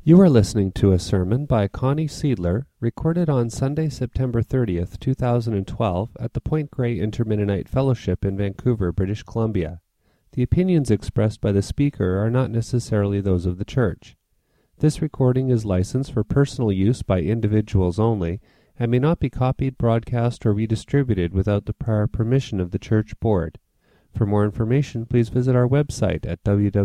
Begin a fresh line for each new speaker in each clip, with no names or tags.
You are listening to a sermon by Connie Seidler, recorded on Sunday, September 30th, 2012, at the Point Grey Intermennonite Fellowship in Vancouver, British Columbia. The opinions expressed by the speaker are not necessarily those of the church. This recording is licensed for personal use by individuals only and may not be copied, broadcast, or redistributed without the prior permission of the church board. For more information, please visit our website at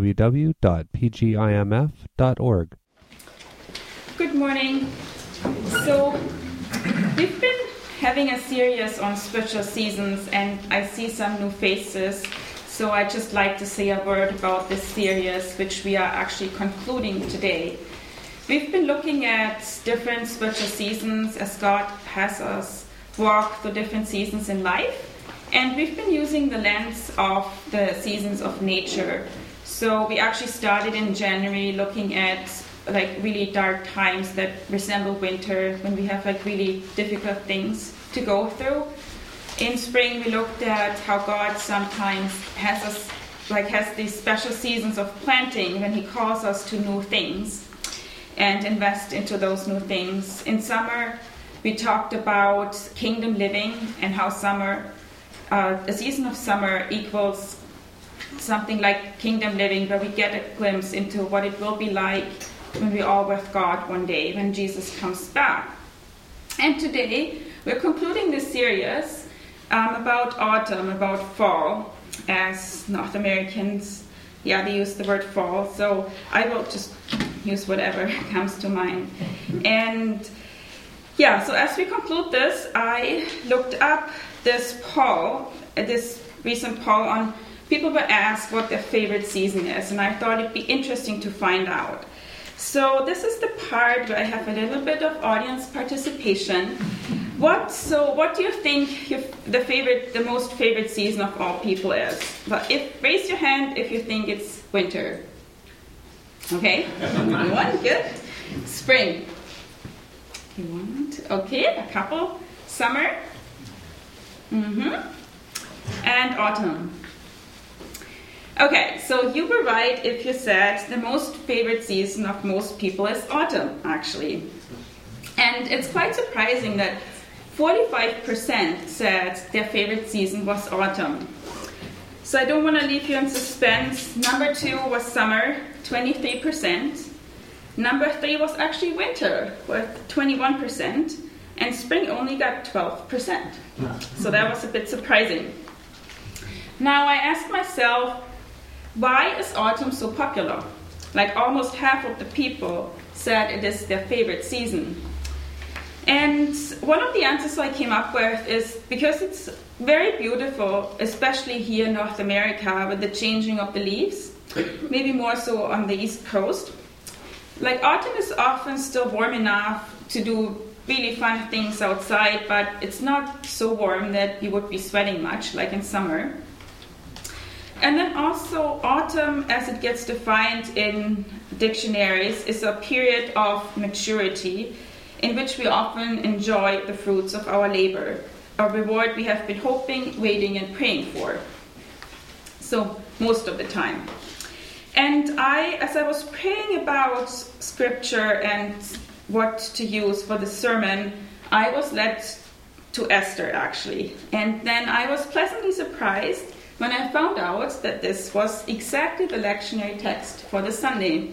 www.pgimf.org.
Good morning. So we've been having a series on spiritual seasons, and I see some new faces. So I'd just like to say a word about this series, which we are actually concluding today. We've been looking at different spiritual seasons as God has us walk through different seasons in life. And we've been using the lens of the seasons of nature. So we actually started in January looking at really dark times that resemble winter, when we have really difficult things to go through. In spring, we looked at how God sometimes has these special seasons of planting when He calls us to new things and invest into those new things. In summer, we talked about kingdom living and how a season of summer equals something like kingdom living, where we get a glimpse into what it will be like when we're all with God one day, when Jesus comes back. And today, we're concluding this series about autumn, about fall. As North Americans, they use the word fall, so I will just use whatever comes to mind. And so as we conclude this, I looked up this recent poll on people were asked what their favorite season is, and I thought it'd be interesting to find out. So this is the part where I have a little bit of audience participation. What do you think the most favorite season of all people is? Raise your hand if you think it's winter. Okay, one, good. Spring. Okay, a couple. Summer. And autumn. Okay, so you were right if you said the most favorite season of most people is autumn, actually. And it's quite surprising that 45% said their favorite season was autumn. So I don't want to leave you in suspense. Number 2 was summer, 23%. Number 3 was actually winter, with 21%. And spring only got 12%. So that was a bit surprising. Now I asked myself, why is autumn so popular? Almost half of the people said it is their favorite season. And one of the answers I came up with is because it's very beautiful, especially here in North America with the changing of the leaves, maybe more so on the East Coast. Autumn is often still warm enough to do really fun things outside, but it's not so warm that you would be sweating much like in summer. And then also, autumn, as it gets defined in dictionaries, is a period of maturity in which we often enjoy the fruits of our labor, a reward we have been hoping, waiting, and praying for. So, most of the time. And as I was praying about scripture and what to use for the sermon, I was led to Esther, actually. And then I was pleasantly surprised when I found out that this was exactly the lectionary text for the Sunday.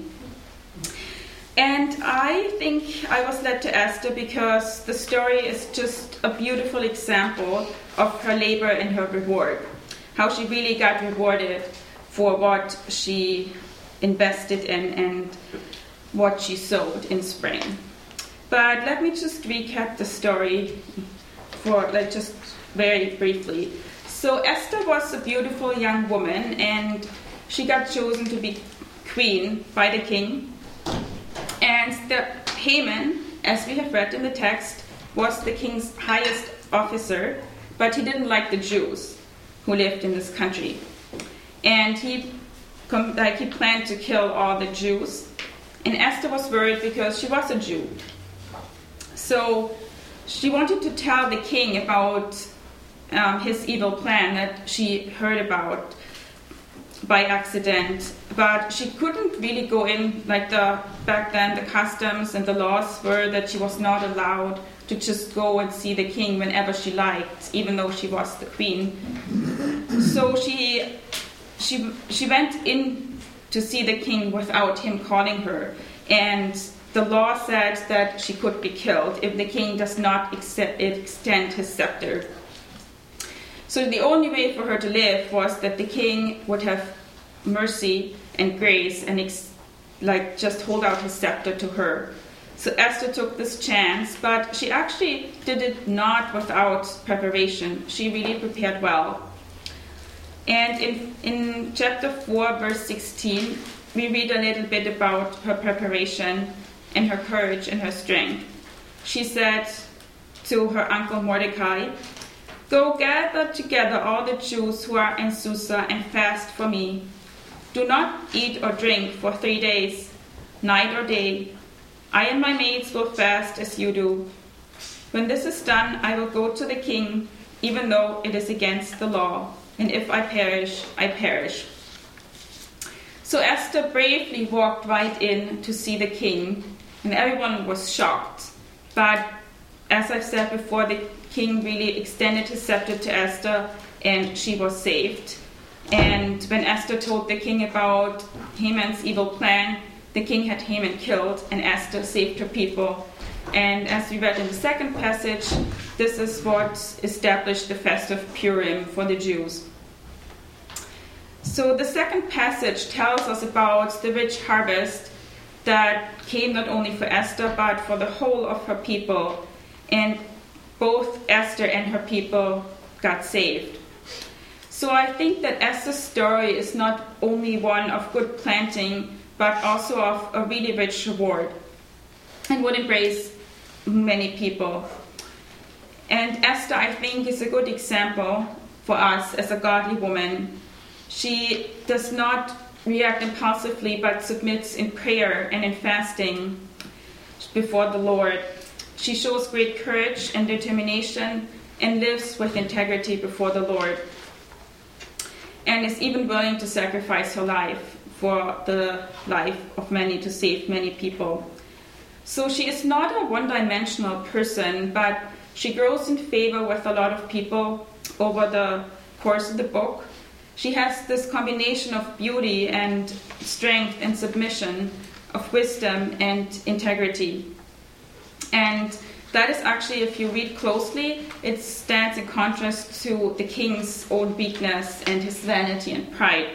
And I think I was led to Esther because the story is just a beautiful example of her labor and her reward. How she really got rewarded for what she invested in and what she sowed in spring. But let me just recap the story just very briefly. So Esther was a beautiful young woman, and she got chosen to be queen by the king. And Haman, as we have read in the text, was the king's highest officer, but he didn't like the Jews who lived in this country. And he planned to kill all the Jews. And Esther was worried because she was a Jew. So she wanted to tell the king about his evil plan that she heard about by accident, but she couldn't really go in, back then the customs and the laws were that she was not allowed to just go and see the king whenever she liked, even though she was the queen. So she went in to see the king without him calling her, and the law said that she could be killed if the king does not extend his scepter. So the only way for her to live was that the king would have mercy and grace and just hold out his scepter to her. So Esther took this chance, but she actually did it not without preparation. She really prepared well. And in chapter 4, verse 16, we read a little bit about her preparation and her courage and her strength. She said to her uncle Mordecai, "Go gather together all the Jews who are in Susa and fast for me. Do not eat or drink for 3 days, night or day. I and my maids will fast as you do. When this is done, I will go to the king, even though it is against the law. And if I perish, I perish." So Esther bravely walked right in to see the king, and everyone was shocked. But as I've said before, the king really extended his scepter to Esther, and she was saved. And when Esther told the king about Haman's evil plan, the king had Haman killed, and Esther saved her people. And as we read in the second passage, this is what established the fest of Purim for the Jews. So the second passage tells us about the rich harvest that came not only for Esther, but for the whole of her people. And both Esther and her people got saved. So I think that Esther's story is not only one of good planting, but also of a really rich reward, and would embrace many people. And Esther, I think, is a good example for us as a godly woman. She does not react impulsively, but submits in prayer and in fasting before the Lord. She shows great courage and determination and lives with integrity before the Lord, and is even willing to sacrifice her life for the life of many, to save many people. So she is not a one-dimensional person, but she grows in favor with a lot of people over the course of the book. She has this combination of beauty and strength and submission, of wisdom and integrity. And that is actually, if you read closely, it stands in contrast to the king's own weakness and his vanity and pride.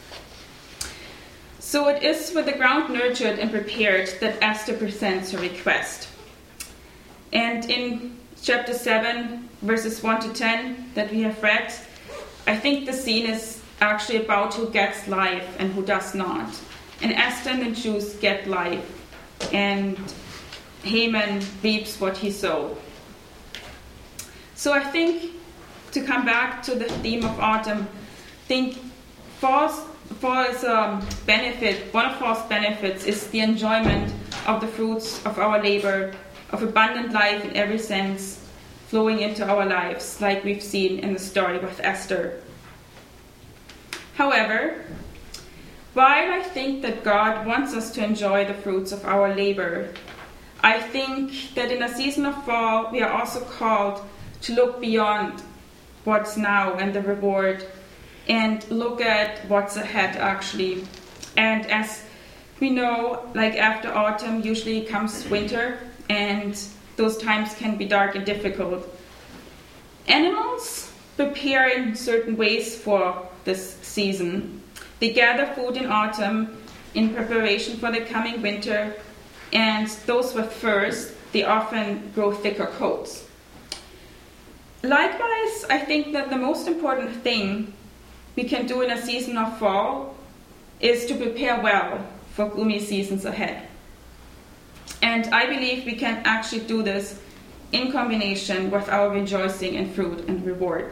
So it is with the ground nurtured and prepared that Esther presents her request. And in chapter 7, verses 1 to 10 that we have read, I think the scene is actually about who gets life and who does not. And Esther and the Jews get life, and Haman reaps what he sowed. So I think, to come back to the theme of autumn, I think fall's benefit, one of fall's benefits is the enjoyment of the fruits of our labor, of abundant life in every sense, flowing into our lives, like we've seen in the story with Esther. However, while I think that God wants us to enjoy the fruits of our labor, I think that in a season of fall, we are also called to look beyond what's now and the reward, and look at what's ahead, actually. And as we know, like after autumn usually comes winter, and those times can be dark and difficult. Animals prepare in certain ways for this season. They gather food in autumn in preparation for the coming winter, and those with furs, they often grow thicker coats. Likewise, I think that the most important thing we can do in a season of fall is to prepare well for gloomy seasons ahead. And I believe we can actually do this in combination with our rejoicing in fruit and reward.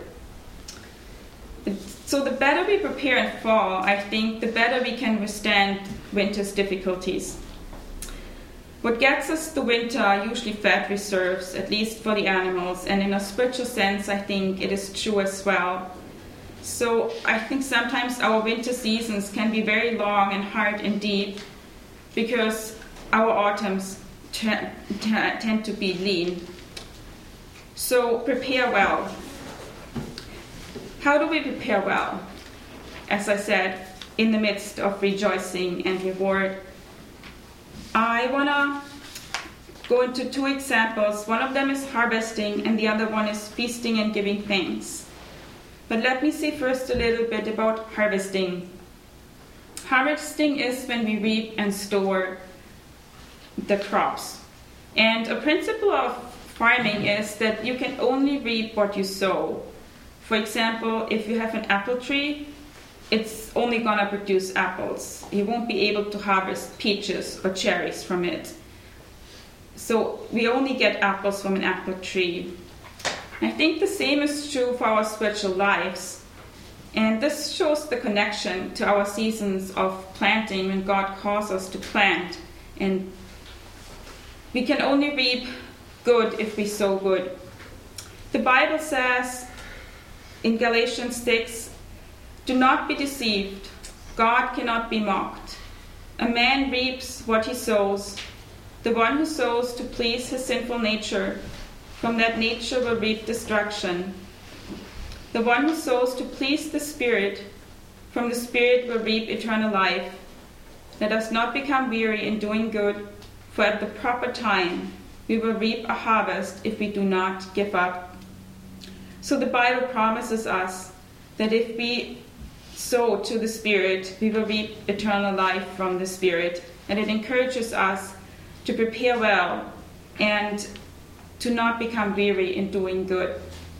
So the better we prepare in fall, I think, the better we can withstand winter's difficulties. What gets us the winter are usually fat reserves, at least for the animals, and in a spiritual sense, I think it is true as well. So I think sometimes our winter seasons can be very long and hard indeed, because our autumns tend to be lean. So prepare well. How do we prepare well? As I said, in the midst of rejoicing and reward. I want to go into two examples. One of them is harvesting, and the other one is feasting and giving thanks. But let me say first a little bit about harvesting. Harvesting is when we reap and store the crops. And a principle of farming is that you can only reap what you sow. For example, if you have an apple tree, it's only going to produce apples. You won't be able to harvest peaches or cherries from it. So we only get apples from an apple tree. I think the same is true for our spiritual lives. And this shows the connection to our seasons of planting when God calls us to plant. And we can only reap good if we sow good. The Bible says in Galatians 6, "Do not be deceived. God cannot be mocked. A man reaps what he sows. The one who sows to please his sinful nature, from that nature will reap destruction. The one who sows to please the Spirit, from the Spirit will reap eternal life. Let us not become weary in doing good, for at the proper time we will reap a harvest if we do not give up." So the Bible promises us that if we sow to the Spirit, we will reap eternal life from the Spirit. And it encourages us to prepare well and to not become weary in doing good.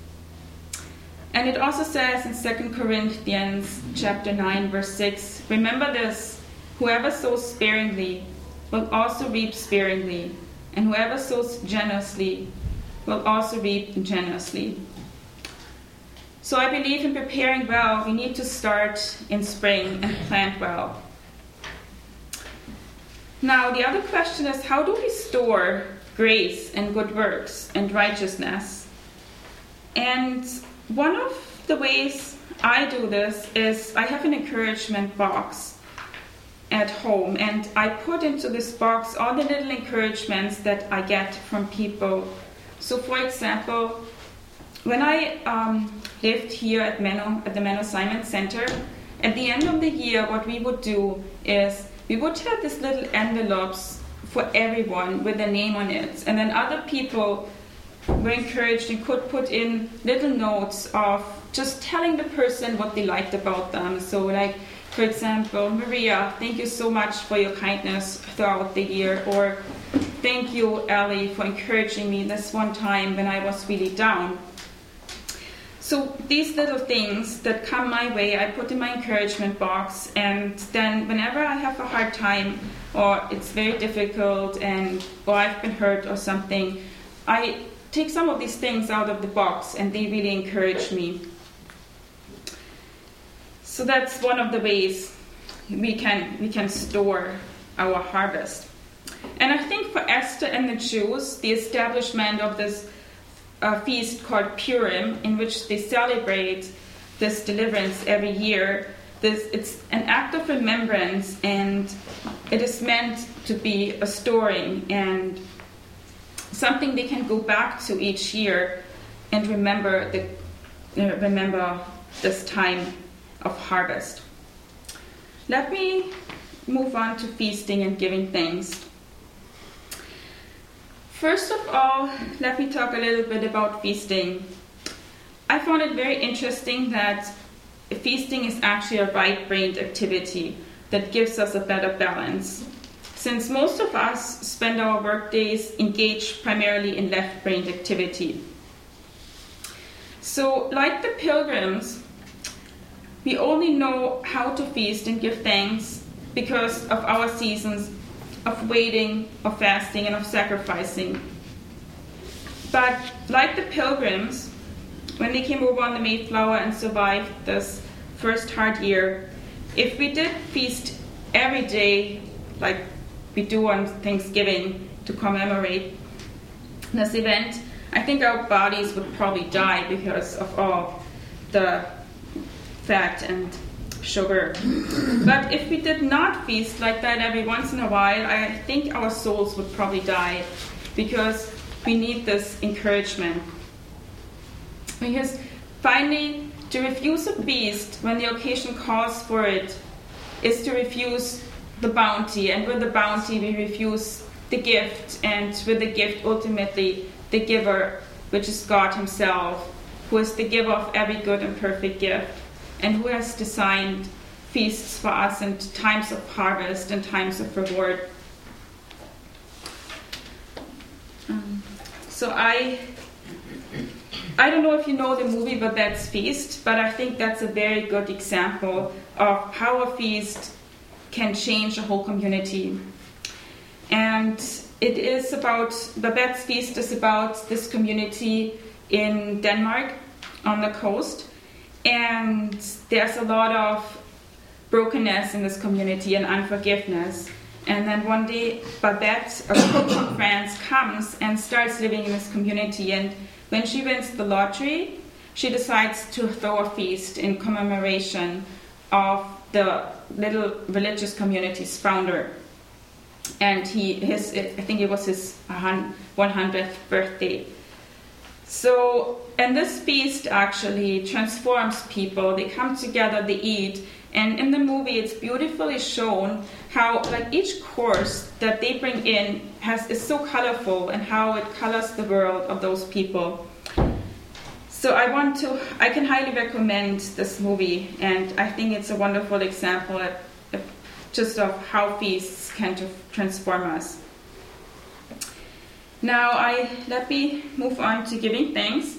And it also says in 2 Corinthians chapter 9, verse 6, "Remember this, whoever sows sparingly will also reap sparingly, and whoever sows generously will also reap generously." So I believe in preparing well, we need to start in spring and plant well. Now, the other question is, how do we store grace and good works and righteousness? And one of the ways I do this is I have an encouragement box at home, and I put into this box all the little encouragements that I get from people. So, for example, when I lived here at the Menno Simon Center, at the end of the year, what we would do is we would have these little envelopes for everyone with their name on it. And then other people were encouraged and could put in little notes of just telling the person what they liked about them. So like, for example, "Maria, thank you so much for your kindness throughout the year," or "Thank you, Ellie, for encouraging me this one time when I was really down." So these little things that come my way, I put in my encouragement box, and then whenever I have a hard time or it's very difficult or I've been hurt or something, I take some of these things out of the box and they really encourage me. So that's one of the ways we can store our harvest. And I think for Esther and the Jews, the establishment of this feast called Purim, in which they celebrate this deliverance every year, it's an act of remembrance, and it is meant to be a storing and something they can go back to each year and remember this time of harvest. Let me move on to feasting and giving thanks. First of all, let me talk a little bit about feasting. I found it very interesting that feasting is actually a right-brained activity that gives us a better balance, since most of us spend our workdays engaged primarily in left-brained activity. So, like the pilgrims, we only know how to feast and give thanks because of our seasons of waiting, of fasting, and of sacrificing. But like the pilgrims, when they came over on the Mayflower and survived this first hard year, if we did feast every day, like we do on Thanksgiving to commemorate this event, I think our bodies would probably die because of all the fat and sugar. But if we did not feast like that every once in a while, I think our souls would probably die, because we need this encouragement. Because finally, to refuse a feast when the occasion calls for it is to refuse the bounty, and with the bounty we refuse the gift, and with the gift ultimately the giver, which is God himself, who is the giver of every good and perfect gift, and who has designed feasts for us in times of harvest and times of reward. So I don't know if you know the movie Babette's Feast, but I think that's a very good example of how a feast can change a whole community. And it is about, Babette's Feast is about this community in Denmark on the coast. And there's a lot of brokenness in this community and unforgiveness. And then one day, Babette, a cook from France, comes and starts living in this community. And when she wins the lottery, she decides to throw a feast in commemoration of the little religious community's founder. And I think it was his 100th birthday. So, and this feast actually transforms people. They come together, they eat. And in the movie, it's beautifully shown how, like, each course that they bring in is so colorful, and how it colors the world of those people. So I can highly recommend this movie, and I think it's a wonderful example just of how feasts can transform us. Now, let me move on to giving thanks.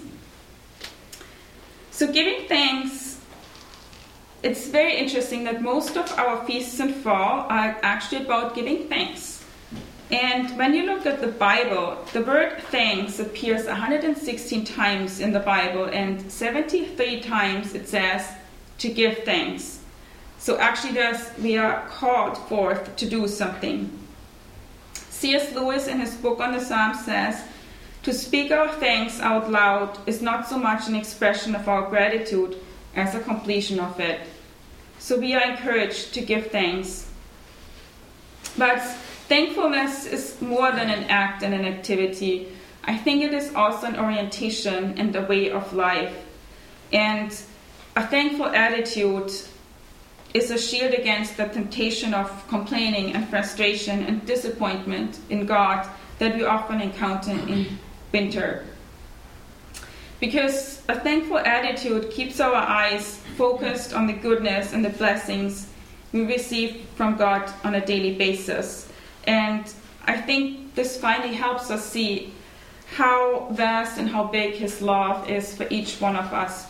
So giving thanks, it's very interesting that most of our feasts in fall are actually about giving thanks. And when you look at the Bible, the word thanks appears 116 times in the Bible, and 73 times it says to give thanks. So actually we are called forth to do something. C.S. Lewis in his book on the Psalms says, to speak our thanks out loud is not so much an expression of our gratitude as a completion of it. So we are encouraged to give thanks. But thankfulness is more than an act and an activity. I think it is also an orientation and a way of life. And a thankful attitude is a shield against the temptation of complaining and frustration and disappointment in God that we often encounter in winter. Because a thankful attitude keeps our eyes focused on the goodness and the blessings we receive from God on a daily basis. And I think this finally helps us see how vast and how big His love is for each one of us.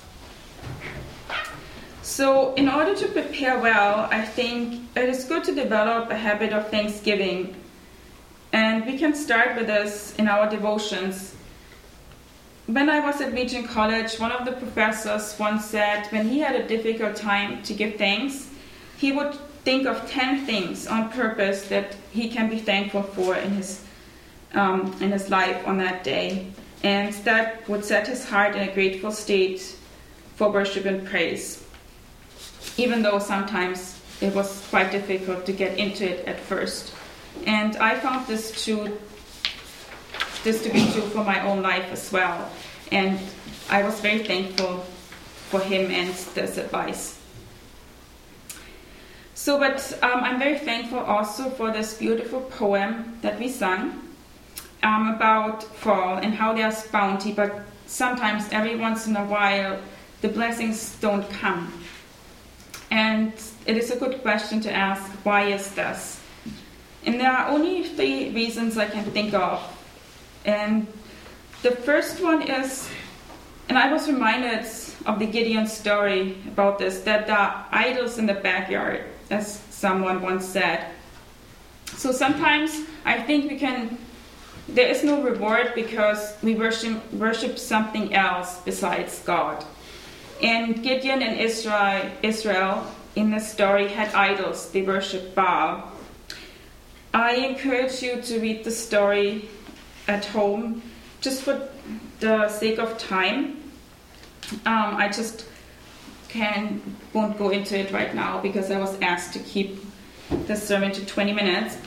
So in order to prepare well, I think it is good to develop a habit of thanksgiving. And we can start with this in our devotions. When I was at Regent College, one of the professors once said when he had a difficult time to give thanks, he would think of 10 things on purpose that he can be thankful for in his life on that day. And that would set his heart in a grateful state for worship and praise, even though sometimes it was quite difficult to get into it at first. And I found this to be true for my own life as well. And I was very thankful for him and this advice. So, but I'm very thankful also for this beautiful poem that we sung about fall and how there's bounty, but sometimes every once in a while the blessings don't come. And it is a good question to ask, why is this? And there are only 3 reasons I can think of. And the first one is, and I was reminded of the Gideon story about this, that there are idols in the backyard, as someone once said. So sometimes I think there is no reward because we worship something else besides God. And Gideon and Israel in the story had idols. They worshipped Baal. I encourage you to read the story at home, just for the sake of time. I just won't go into it right now because I was asked to keep the sermon to 20 minutes.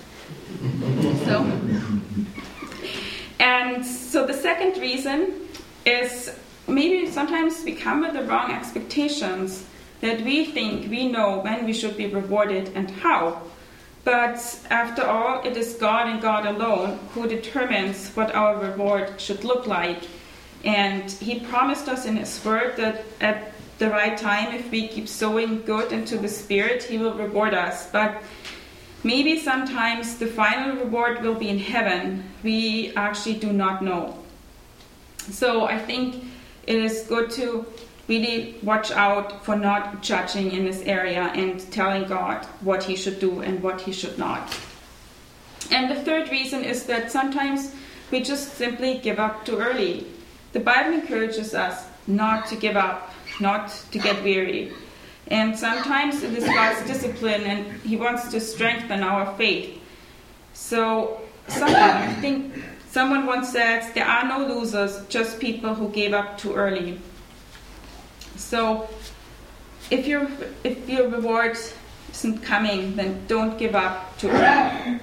So the second reason is maybe sometimes we come with the wrong expectations, that we think we know when we should be rewarded and how. But after all, it is God and God alone who determines what our reward should look like. And He promised us in His Word that at the right time, if we keep sowing good into the Spirit, He will reward us. But maybe sometimes the final reward will be in heaven. We actually do not know. So I think it is good to really watch out for not judging in this area and telling God what He should do and what He should not. And the third reason is that sometimes we just simply give up too early. The Bible encourages us not to give up, not to get weary. And sometimes it is God's discipline and He wants to strengthen our faith. So I think someone once said, there are no losers, just people who gave up too early. So if your reward isn't coming, then don't give up too early.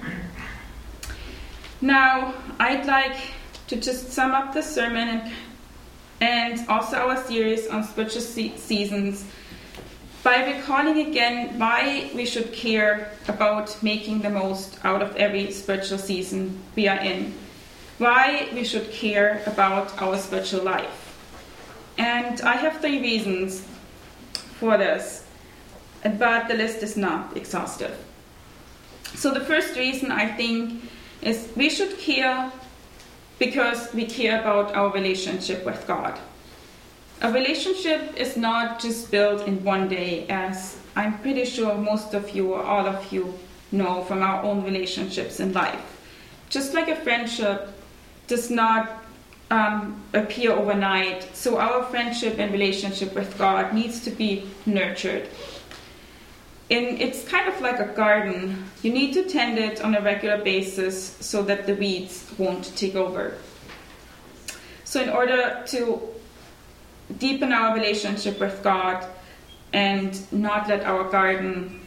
Now, I'd like to just sum up the sermon and also our series on spiritual seasons by recalling again why we should care about making the most out of every spiritual season we are in. Why we should care about our spiritual life. And I have 3 reasons for this, but the list is not exhaustive. So the first reason, I think, is we should care because we care about our relationship with God. A relationship is not just built in one day, as I'm pretty sure most of you or all of you know from our own relationships in life. Just like a friendship does not appear overnight, so our friendship and relationship with God needs to be nurtured. And it's kind of like a garden. You need to tend it on a regular basis so that the weeds won't take over. So in order to deepen our relationship with God and not let our garden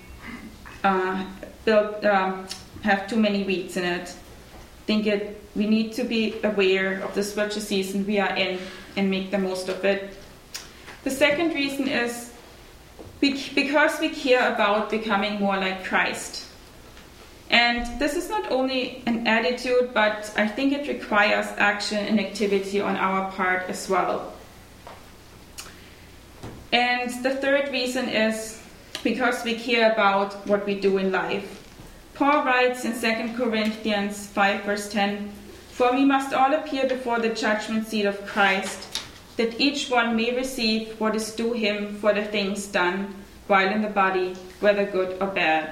have too many weeds in it, we need to be aware of the spiritual season we are in and make the most of it. The second reason is because we care about becoming more like Christ. And this is not only an attitude, but I think it requires action and activity on our part as well. And the third reason is because we care about what we do in life. Paul writes in 2 Corinthians 5 verse 10, "For we must all appear before the judgment seat of Christ, that each one may receive what is due him for the things done while in the body, whether good or bad."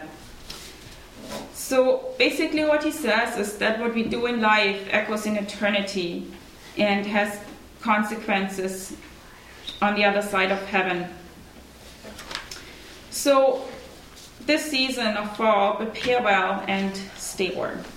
So basically what he says is that what we do in life echoes in eternity and has consequences on the other side of heaven. So this season of fall, prepare well and stay warm.